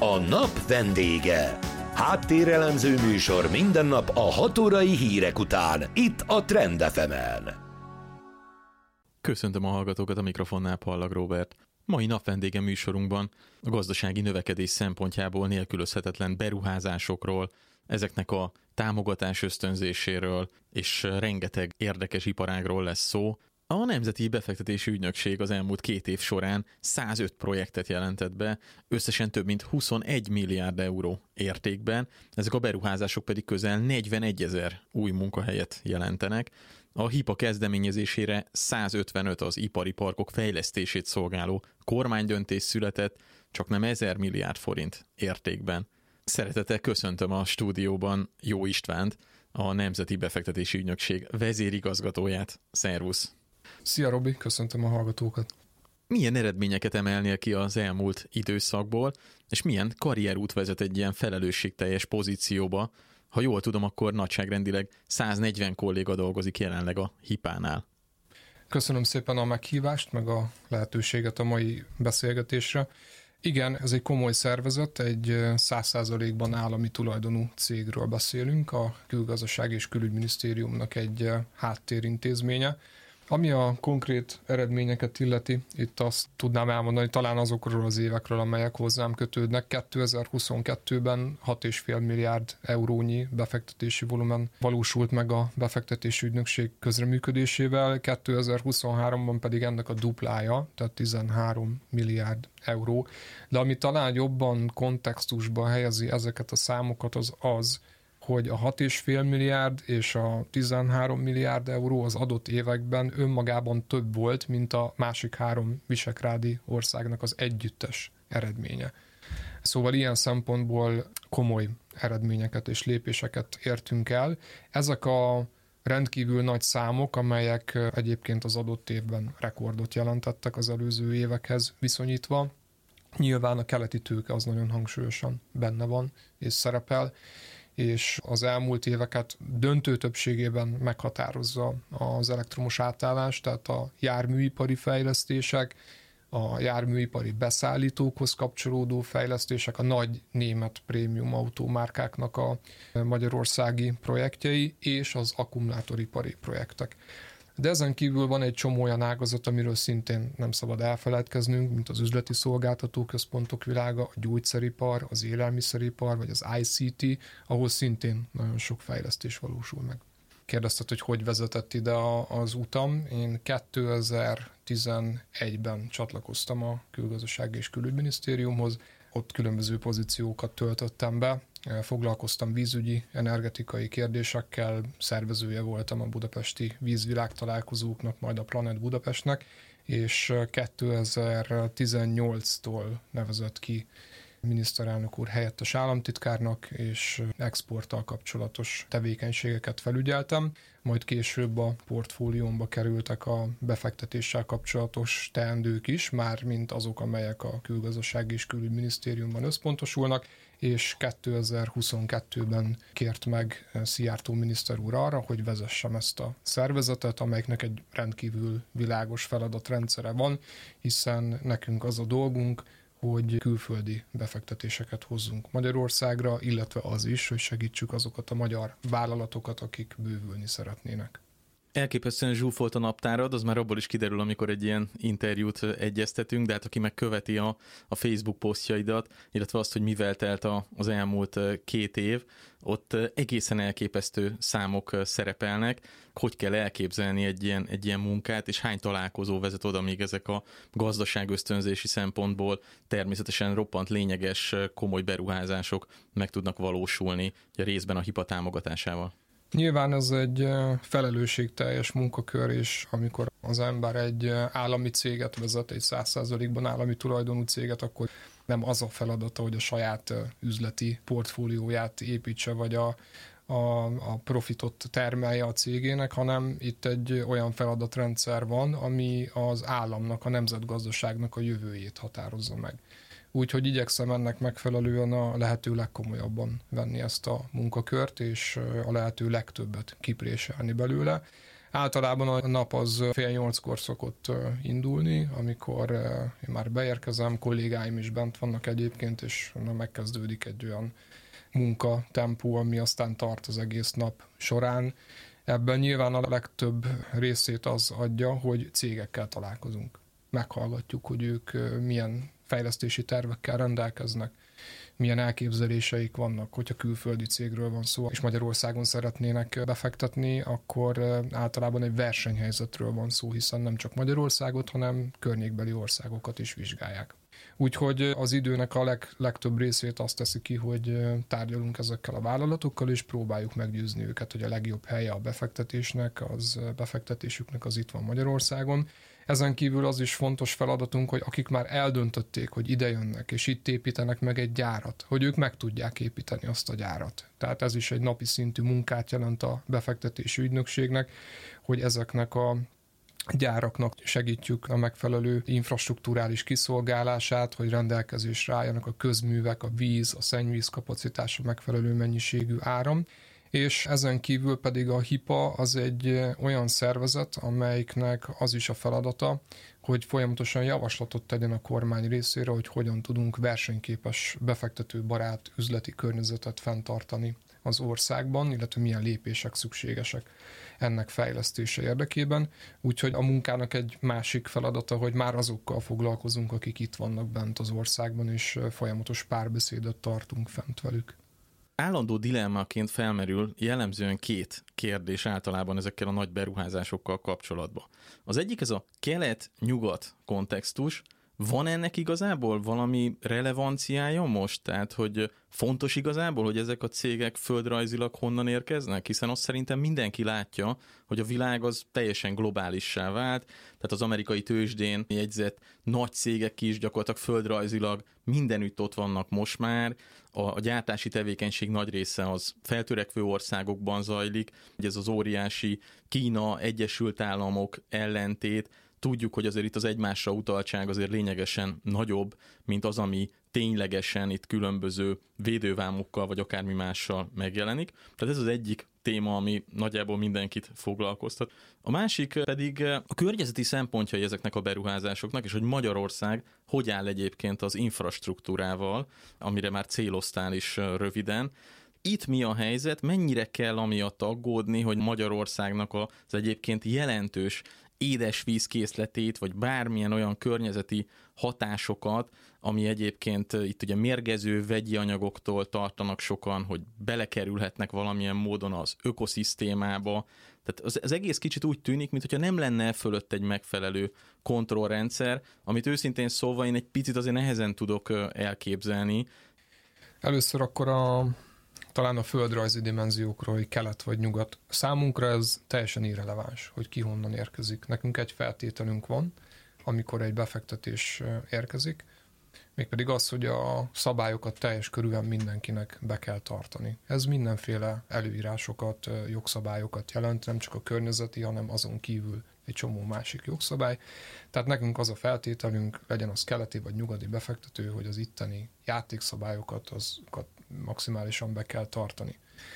A nap vendége. Háttérelemző műsor minden nap a 6 órai hírek után, itt a Trend FM-en. Köszöntöm a hallgatókat, a mikrofonnál Pallag Róbert. Mai napvendége műsorunkban a gazdasági növekedés szempontjából nélkülözhetetlen beruházásokról, ezeknek a támogatás ösztönzéséről és rengeteg érdekes iparágról lesz szó. A Nemzeti Befektetési Ügynökség az elmúlt 2 év során 105 projektet jelentett be, összesen több mint 21 milliárd euró értékben, ezek a beruházások pedig közel 41 000 új munkahelyet jelentenek. A HIPA kezdeményezésére 155 az ipari parkok fejlesztését szolgáló kormánydöntés született, csak nem 1000 milliárd forint értékben. Szeretettel köszöntöm a stúdióban Jó Istvánt, a Nemzeti Befektetési Ügynökség vezérigazgatóját. Szervusz! Szia Robi, köszöntöm a hallgatókat! Milyen eredményeket emelnél ki az elmúlt időszakból, és milyen karrierút vezet egy ilyen felelősségteljes pozícióba? Ha jól tudom, akkor nagyságrendileg 140 kolléga dolgozik jelenleg a HIPA-nál. Köszönöm szépen a meghívást, meg a lehetőséget a mai beszélgetésre. Igen, ez egy komoly szervezet, egy 100%-ban állami tulajdonú cégről beszélünk, a Külgazdasági és Külügyminisztériumnak egy háttérintézménye. Ami a konkrét eredményeket illeti, itt azt tudnám elmondani talán azokról az évekről, amelyek hozzám kötődnek. 2022-ben 6,5 milliárd eurónyi befektetési volumen valósult meg a befektetési ügynökség közreműködésével, 2023-ban pedig ennek a duplája, tehát 13 milliárd euró. De ami talán jobban kontextusba helyezi ezeket a számokat, az, hogy a 6,5 milliárd és a 13 milliárd euró az adott években önmagában több volt, mint a másik 3 visegrádi országnak az együttes eredménye. Szóval ilyen szempontból komoly eredményeket és lépéseket értünk el. Ezek a rendkívül nagy számok, amelyek egyébként az adott évben rekordot jelentettek az előző évekhez viszonyítva. Nyilván a keleti tőke az nagyon hangsúlyosan benne van és szerepel, és az elmúlt éveket döntő többségében meghatározza az elektromos átállás, tehát a járműipari fejlesztések, a járműipari beszállítókhoz kapcsolódó fejlesztések, a nagy német prémium autómárkáknak a magyarországi projektjei és az akkumulátoripari projektek. De ezen kívül van egy csomó olyan ágazat, amiről szintén nem szabad elfeledkeznünk, mint az üzleti szolgáltatóközpontok világa, a gyógyszeripar, az élelmiszeripar, vagy az ICT, ahol szintén nagyon sok fejlesztés valósul meg. Kérdezted, hogy vezetett ide az utam. Én 2011-ben csatlakoztam a Külgazdasági és Külügyminisztériumhoz, ott különböző pozíciókat töltöttem be, foglalkoztam vízügyi, energetikai kérdésekkel, szervezője voltam a budapesti vízvilágtalálkozóknak, majd a Planet Budapestnek, és 2018-tól nevezett ki miniszterelnök úr helyettes államtitkárnak, és exporttal kapcsolatos tevékenységeket felügyeltem, majd később a portfóliómba kerültek a befektetéssel kapcsolatos teendők is, már mint azok, amelyek a Külgazdasági és Külügyminisztériumban összpontosulnak, és 2022-ben kért meg Szijjártó miniszter úr arra, hogy vezessem ezt a szervezetet, amelyeknek egy rendkívül világos feladatrendszere van, hiszen nekünk az a dolgunk, hogy külföldi befektetéseket hozzunk Magyarországra, illetve az is, hogy segítsük azokat a magyar vállalatokat, akik bővülni szeretnének. Elképesztően zsúfolt a naptárad, az már abból is kiderül, amikor egy ilyen interjút egyeztetünk, de hát aki meg követi a Facebook posztjaidat, illetve azt, hogy mivel telt az elmúlt 2 év, ott egészen elképesztő számok szerepelnek. Hogy kell elképzelni egy ilyen munkát, és hány találkozó vezet oda, még ezek a gazdaságösztönzési szempontból természetesen roppant lényeges, komoly beruházások meg tudnak valósulni, a részben a HIPA támogatásával? Nyilván ez egy felelősségteljes munkakör, és amikor az ember egy állami céget vezet, egy 100%-ban állami tulajdonú céget, akkor nem az a feladata, hogy a saját üzleti portfólióját építse, vagy a profitot termelje a cégének, hanem itt egy olyan feladatrendszer van, ami az államnak, a nemzetgazdaságnak a jövőjét határozza meg. Úgyhogy igyekszem ennek megfelelően a lehető legkomolyabban venni ezt a munkakört, és a lehető legtöbbet kipréselni belőle. Általában a nap az 7:30-kor szokott indulni, amikor én már beérkezem, kollégáim is bent vannak egyébként, és megkezdődik egy olyan munkatempó, ami aztán tart az egész nap során. Ebben nyilván a legtöbb részét az adja, hogy cégekkel találkozunk. Meghallgatjuk, hogy ők milyen fejlesztési tervekkel rendelkeznek, milyen elképzeléseik vannak, hogyha külföldi cégről van szó, és Magyarországon szeretnének befektetni, akkor általában egy versenyhelyzetről van szó, hiszen nem csak Magyarországot, hanem környékbeli országokat is vizsgálják. Úgyhogy az időnek a legtöbb részét azt teszi ki, hogy tárgyalunk ezekkel a vállalatokkal, és próbáljuk meggyőzni őket, hogy a legjobb helye a befektetésüknek az itt van Magyarországon. Ezen kívül az is fontos feladatunk, hogy akik már eldöntötték, hogy ide jönnek, és itt építenek meg egy gyárat, hogy ők meg tudják építeni azt a gyárat. Tehát ez is egy napi szintű munkát jelent a befektetési ügynökségnek, hogy ezeknek a gyáraknak segítjük a megfelelő infrastrukturális kiszolgálását, hogy rendelkezésre álljanak a közművek, a víz, a szennyvíz kapacitása, megfelelő mennyiségű áram. És ezen kívül pedig a HIPA az egy olyan szervezet, amelyiknek az is a feladata, hogy folyamatosan javaslatot tegyen a kormány részére, hogy hogyan tudunk versenyképes, befektetőbarát üzleti környezetet fenntartani az országban, illetve milyen lépések szükségesek ennek fejlesztése érdekében. Úgyhogy a munkának egy másik feladata, hogy már azokkal foglalkozunk, akik itt vannak bent az országban, és folyamatos párbeszédet tartunk fent velük. Állandó dilemmaként felmerül jellemzően két kérdés általában ezekkel a nagy beruházásokkal kapcsolatban. Az egyik ez a kelet-nyugat kontextus. Van ennek igazából valami relevanciája most? Tehát, hogy fontos igazából, hogy ezek a cégek földrajzilag honnan érkeznek? Hiszen azt szerintem mindenki látja, hogy a világ az teljesen globálissá vált, tehát az amerikai tőzsdén jegyzett nagy cégek is gyakorlatilag földrajzilag mindenütt ott vannak most már. A gyártási tevékenység nagy része az feltörekvő országokban zajlik, ez az óriási Kína, Egyesült Államok ellentét. Tudjuk, hogy azért itt az egymásra utaltság azért lényegesen nagyobb, mint az, ami ténylegesen itt különböző védővámokkal vagy akármi mással megjelenik. Tehát ez az egyik téma, ami nagyjából mindenkit foglalkoztat. A másik pedig a környezeti szempontjai ezeknek a beruházásoknak, és hogy Magyarország hogy áll egyébként az infrastruktúrával, amire már céloztál is röviden. Itt mi a helyzet, mennyire kell amiatt aggódni, hogy Magyarországnak az egyébként jelentős édesvízkészletét, vagy bármilyen olyan környezeti hatásokat, ami egyébként itt ugye mérgező vegyi anyagoktól tartanak sokan, hogy belekerülhetnek valamilyen módon az ökoszisztémába. Tehát az egész kicsit úgy tűnik, mintha nem lenne fölött egy megfelelő kontrollrendszer, amit őszintén szólva én egy picit azért nehezen tudok elképzelni. Először akkor talán a földrajzi dimenziókról, hogy kelet vagy nyugat. Számunkra ez teljesen irreleváns, hogy ki honnan érkezik. Nekünk egy feltételünk van, amikor egy befektetés érkezik, mégpedig az, hogy a szabályokat teljes körűen mindenkinek be kell tartani. Ez mindenféle előírásokat, jogszabályokat jelent, nem csak a környezeti, hanem azon kívül egy csomó másik jogszabály. Tehát nekünk az a feltételünk, legyen az keleti vagy nyugati befektető, hogy az itteni játékszabályokat azokat maximálisan be kell tartani.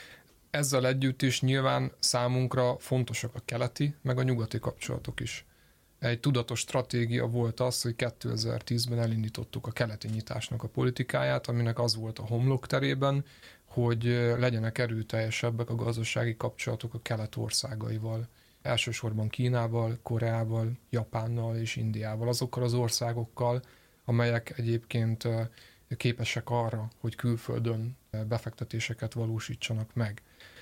Ezzel együtt is nyilván számunkra fontosak a keleti, meg a nyugati kapcsolatok is. Egy tudatos stratégia volt az, hogy 2010-ben elindítottuk a keleti nyitásnak a politikáját, aminek az volt a homlokterében, hogy legyenek erőteljesebbek a gazdasági kapcsolatok a kelet országaival. Elsősorban Kínával, Koreával, Japánnal és Indiával, azokkal az országokkal, amelyek egyébként képesek arra, hogy külföldön befektetéseket valósítsanak meg.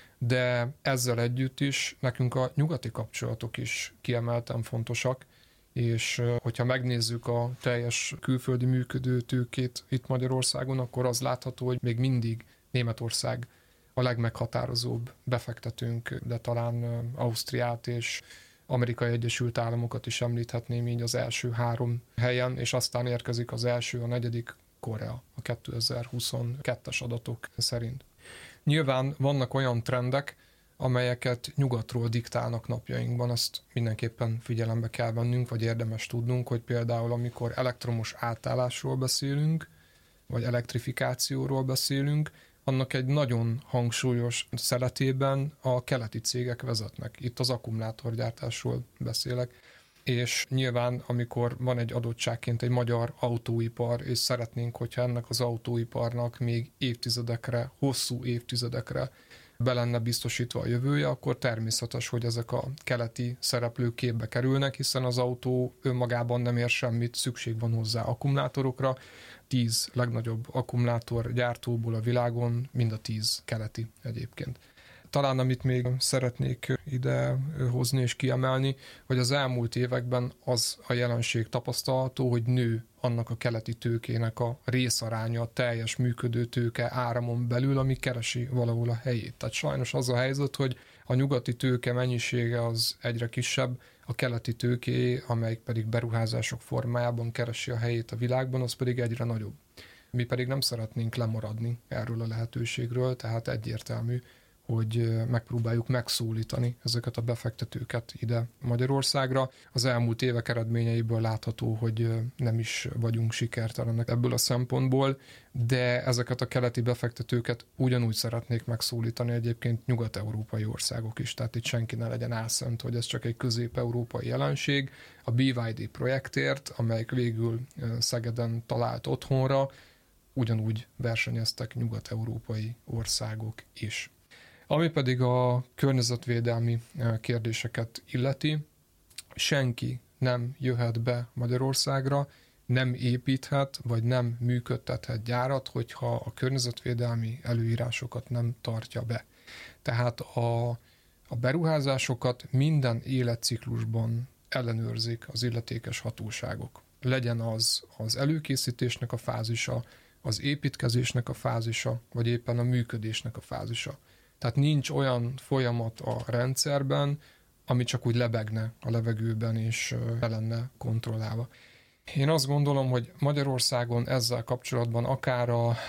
De ezzel együtt is nekünk a nyugati kapcsolatok is kiemelten fontosak, és hogyha megnézzük a teljes külföldi működő tőkét itt Magyarországon, akkor az látható, hogy még mindig Németország a legmeghatározóbb befektetőnk, de talán Ausztriát és Amerikai Egyesült Államokat is említhetném így az első 3 helyen, és aztán érkezik az első, a 4. Korea a 2022-es adatok szerint. Nyilván vannak olyan trendek, amelyeket nyugatról diktálnak napjainkban, azt mindenképpen figyelembe kell vennünk, vagy érdemes tudnunk, hogy például amikor elektromos átállásról beszélünk, vagy elektrifikációról beszélünk, annak egy nagyon hangsúlyos szeletében a keleti cégek vezetnek. Itt az akkumulátorgyártásról beszélek. És nyilván, amikor van egy adottságként egy magyar autóipar, és szeretnénk, hogyha ennek az autóiparnak még évtizedekre, hosszú évtizedekre be lenne biztosítva a jövője, akkor természetes, hogy ezek a keleti szereplők képbe kerülnek, hiszen az autó önmagában nem ér semmit, szükség van hozzá akkumulátorokra. 10 legnagyobb akkumulátorgyártóból a világon, mind a 10 keleti egyébként. Talán amit még szeretnék ide hozni és kiemelni, hogy az elmúlt években az a jelenség tapasztalható, hogy nő annak a keleti tőkének a részaránya, a teljes működő tőke áramon belül, ami keresi valahol a helyét. Tehát sajnos az a helyzet, hogy a nyugati tőke mennyisége az egyre kisebb, a keleti tőké, amelyik pedig beruházások formájában keresi a helyét a világban, az pedig egyre nagyobb. Mi pedig nem szeretnénk lemaradni erről a lehetőségről, tehát egyértelmű, hogy megpróbáljuk megszólítani ezeket a befektetőket ide Magyarországra. Az elmúlt évek eredményeiből látható, hogy nem is vagyunk sikertelenek ebből a szempontból, de ezeket a keleti befektetőket ugyanúgy szeretnék megszólítani egyébként nyugat-európai országok is. Tehát itt senki ne legyen álszent, hogy ez csak egy közép-európai jelenség. A BYD projektért, amelyik végül Szegeden talált otthonra, ugyanúgy versenyeztek nyugat-európai országok is. Ami pedig a környezetvédelmi kérdéseket illeti, senki nem jöhet be Magyarországra, nem építhet, vagy nem működtethet gyárat, hogyha a környezetvédelmi előírásokat nem tartja be. Tehát a beruházásokat minden életciklusban ellenőrzik az illetékes hatóságok. Legyen az előkészítésnek a fázisa, az építkezésnek a fázisa, vagy éppen a működésnek a fázisa. Tehát nincs olyan folyamat a rendszerben, ami csak úgy lebegne a levegőben és le lenne kontrollálva. Én azt gondolom, hogy Magyarországon ezzel kapcsolatban, akár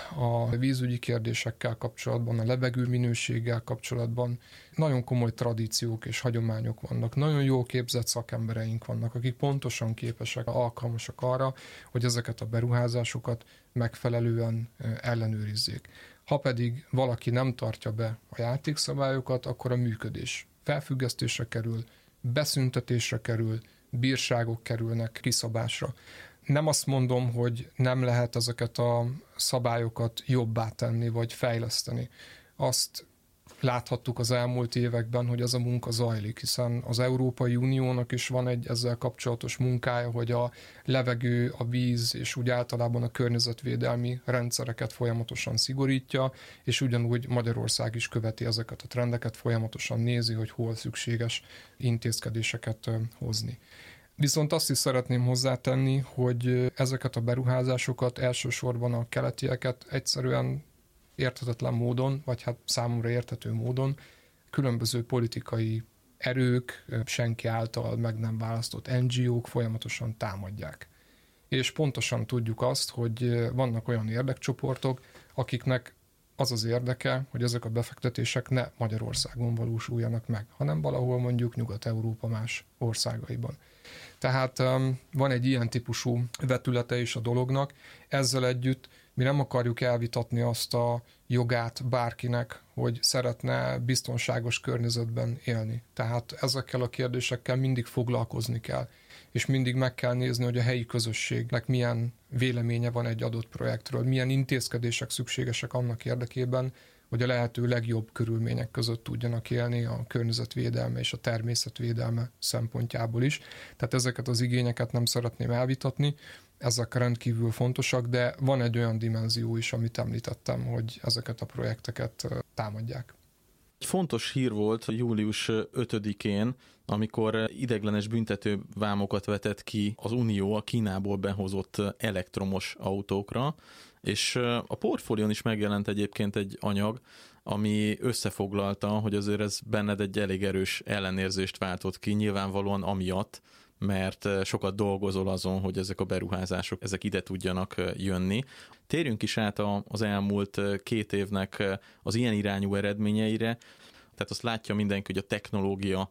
a vízügyi kérdésekkel kapcsolatban, a levegő minőséggel kapcsolatban nagyon komoly tradíciók és hagyományok vannak. Nagyon jól képzett szakembereink vannak, akik pontosan képesek, alkalmasak arra, hogy ezeket a beruházásokat megfelelően ellenőrizzék. Ha pedig valaki nem tartja be a játékszabályokat, akkor a működés felfüggesztésre kerül, beszüntetésre kerül, bírságok kerülnek kiszabásra. Nem azt mondom, hogy nem lehet ezeket a szabályokat jobbá tenni, vagy fejleszteni. Azt láthattuk az elmúlt években, hogy ez a munka zajlik, hiszen az Európai Uniónak is van egy ezzel kapcsolatos munkája, hogy a levegő, a víz és úgy általában a környezetvédelmi rendszereket folyamatosan szigorítja, és ugyanúgy Magyarország is követi ezeket a trendeket, folyamatosan nézi, hogy hol szükséges intézkedéseket hozni. Viszont azt is szeretném hozzátenni, hogy ezeket a beruházásokat elsősorban a keletieket egyszerűen érthetetlen módon, vagy hát számomra érthető módon különböző politikai erők, senki által meg nem választott NGO-k folyamatosan támadják. És pontosan tudjuk azt, hogy vannak olyan érdekcsoportok, akiknek az az érdeke, hogy ezek a befektetések ne Magyarországon valósuljanak meg, hanem valahol mondjuk Nyugat-Európa más országaiban. Tehát van egy ilyen típusú vetülete is a dolognak. Ezzel együtt mi nem akarjuk elvitatni azt a jogát bárkinek, hogy szeretne biztonságos környezetben élni. Tehát ezekkel a kérdésekkel mindig foglalkozni kell, és mindig meg kell nézni, hogy a helyi közösségnek milyen véleménye van egy adott projektről, milyen intézkedések szükségesek annak érdekében, hogy a lehető legjobb körülmények között tudjanak élni a környezetvédelme és a természetvédelme szempontjából is. Tehát ezeket az igényeket nem szeretném elvitatni, ezek rendkívül fontosak, de van egy olyan dimenzió is, amit említettem, hogy ezeket a projekteket támadják. Egy fontos hír volt július 5-én, amikor ideiglenes büntetővámokat vetett ki az Unió a Kínából behozott elektromos autókra, és a Portfólión is megjelent egyébként egy anyag, ami összefoglalta, hogy azért ez benned egy elég erős ellenérzést váltott ki, nyilvánvalóan amiatt, mert sokat dolgozol azon, hogy ezek a beruházások ezek ide tudjanak jönni. Térjünk is át az elmúlt 2 évnek az ilyen irányú eredményeire. Tehát azt látja mindenki, hogy a technológia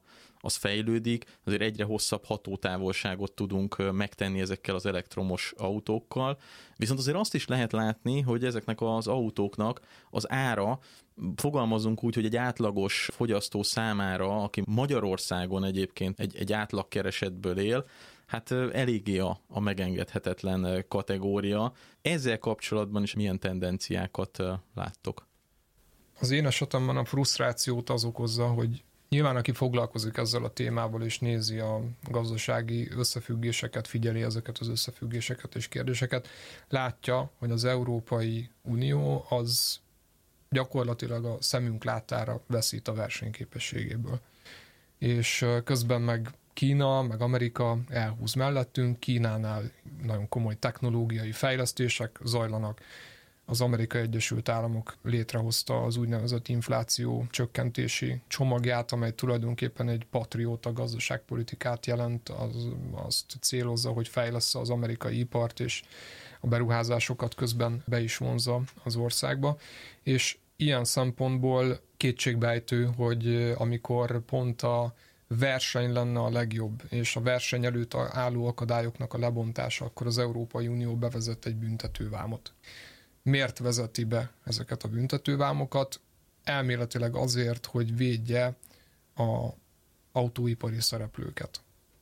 az fejlődik, azért egyre hosszabb hatótávolságot tudunk megtenni ezekkel az elektromos autókkal, viszont azért azt is lehet látni, hogy ezeknek az autóknak az ára, fogalmazunk úgy, hogy egy átlagos fogyasztó számára, aki Magyarországon egyébként egy átlagkeresetből él, hát eléggé a megengedhetetlen kategória. Ezzel kapcsolatban is milyen tendenciákat láttok? Az én esetemben a frusztrációt az okozza, hogy nyilván aki foglalkozik ezzel a témával és nézi a gazdasági összefüggéseket, figyeli ezeket az összefüggéseket és kérdéseket, látja, hogy az Európai Unió az gyakorlatilag a szemünk látára veszít a versenyképességéből. És közben meg Kína, meg Amerika elhúz mellettünk, Kínánál nagyon komoly technológiai fejlesztések zajlanak. Az Amerikai Egyesült Államok létrehozta az úgynevezett infláció csökkentési csomagját, amely tulajdonképpen egy patrióta gazdaságpolitikát jelent, azt célozza, hogy fejlessze az amerikai ipart, és a beruházásokat közben be is vonzza az országba. És ilyen szempontból kétségbeejtő, hogy amikor pont a verseny lenne a legjobb, és a verseny előtt álló akadályoknak a lebontása, akkor az Európai Unió bevezet egy büntetővámot. Miért vezeti be ezeket a büntetővámokat? Elméletileg azért, hogy védje az autóipari szereplőket.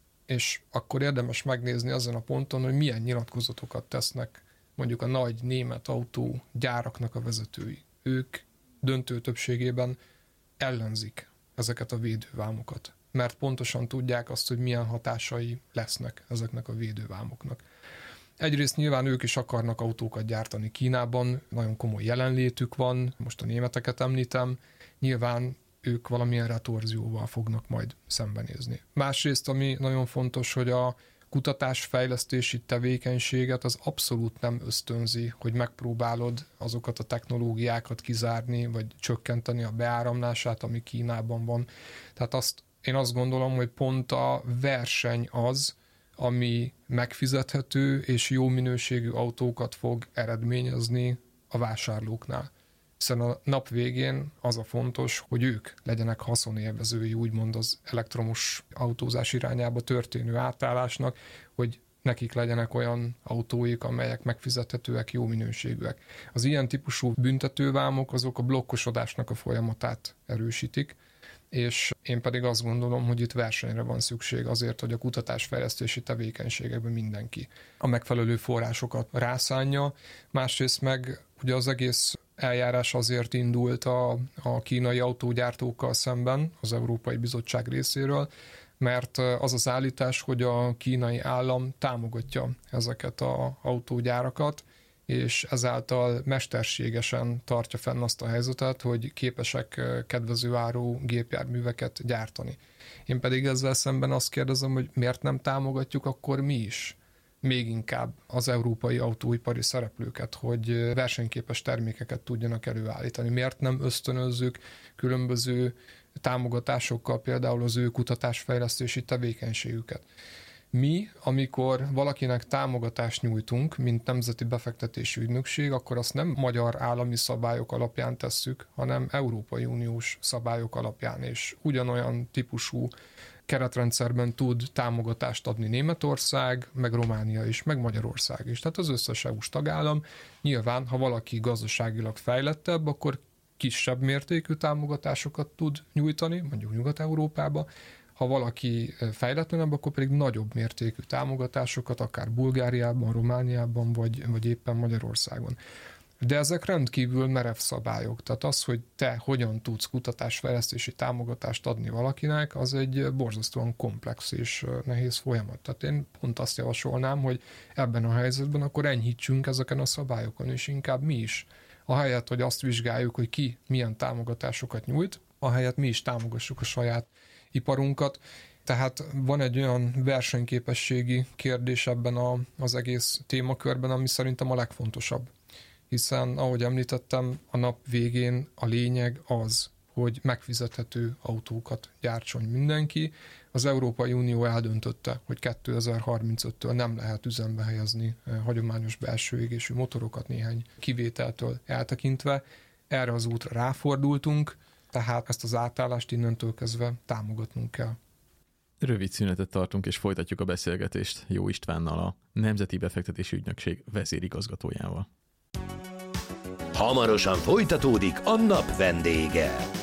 És akkor érdemes megnézni azon a ponton, hogy milyen nyilatkozatokat tesznek mondjuk a nagy német autógyáraknak a vezetői. Ők döntő többségében ellenzik ezeket a védővámokat, mert pontosan tudják azt, hogy milyen hatásai lesznek ezeknek a védővámoknak. Egyrészt nyilván ők is akarnak autókat gyártani Kínában, nagyon komoly jelenlétük van, most a németeket említem, nyilván ők valamilyen retorzióval fognak majd szembenézni. Másrészt, ami nagyon fontos, hogy a kutatásfejlesztési tevékenységet az abszolút nem ösztönzi, hogy megpróbálod azokat a technológiákat kizárni, vagy csökkenteni a beáramlását, ami Kínában van. Tehát én azt gondolom, hogy pont a verseny az, ami megfizethető és jó minőségű autókat fog eredményezni a vásárlóknál. Hiszen a nap végén az a fontos, hogy ők legyenek haszonélvezői, úgymond az elektromos autózás irányába történő átállásnak, hogy nekik legyenek olyan autóik, amelyek megfizethetőek, jó minőségűek. Az ilyen típusú büntetővámok azok a blokkosodásnak a folyamatát erősítik, és én pedig azt gondolom, hogy itt versenyre van szükség azért, hogy a kutatásfejlesztési tevékenységekben mindenki a megfelelő forrásokat rászánja. Másrészt meg ugye az egész eljárás azért indult a kínai autógyártókkal szemben, az Európai Bizottság részéről, mert az az állítás, hogy a kínai állam támogatja ezeket az autógyárakat, és ezáltal mesterségesen tartja fenn azt a helyzetet, hogy képesek kedvező áru gépjárműveket gyártani. Én pedig ezzel szemben azt kérdezem, hogy miért nem támogatjuk akkor mi is még inkább az európai autóipari szereplőket, hogy versenyképes termékeket tudjanak előállítani. Miért nem ösztönözzük különböző támogatásokkal például az ő kutatásfejlesztési tevékenységüket. Mi, amikor valakinek támogatást nyújtunk, mint Nemzeti Befektetési Ügynökség, akkor azt nem magyar állami szabályok alapján tesszük, hanem Európai Uniós szabályok alapján, és ugyanolyan típusú keretrendszerben tud támogatást adni Németország, meg Románia is, meg Magyarország is. Tehát az összes EU-s tagállam. Nyilván, ha valaki gazdaságilag fejlettebb, akkor kisebb mértékű támogatásokat tud nyújtani, mondjuk Nyugat-Európába. Ha valaki fejletlenebb, akkor pedig nagyobb mértékű támogatásokat, akár Bulgáriában, Romániában, vagy éppen Magyarországon. De ezek rendkívül merev szabályok. Tehát az, hogy te hogyan tudsz kutatásfejlesztési támogatást adni valakinek, az egy borzasztóan komplex és nehéz folyamat. Tehát én pont azt javasolnám, hogy ebben a helyzetben akkor enyhítsünk ezeken a szabályokon, és inkább mi is. Ahelyett, hogy azt vizsgáljuk, hogy ki milyen támogatásokat nyújt, ahelyett mi is támogassuk a saját iparunkat. Tehát van egy olyan versenyképességi kérdés ebben az egész témakörben, ami szerintem a legfontosabb. Hiszen, ahogy említettem, a nap végén a lényeg az, hogy megfizethető autókat gyártson mindenki. Az Európai Unió eldöntötte, hogy 2035-től nem lehet üzembe helyezni hagyományos belső égésű motorokat néhány kivételtől eltekintve. Erre az útra ráfordultunk, tehát ezt az átállást innentől kezdve támogatnunk kell. Rövid szünetet tartunk, és folytatjuk a beszélgetést Jó Istvánnal, a Nemzeti Befektetési Ügynökség vezérigazgatójával. Hamarosan folytatódik a nap vendége.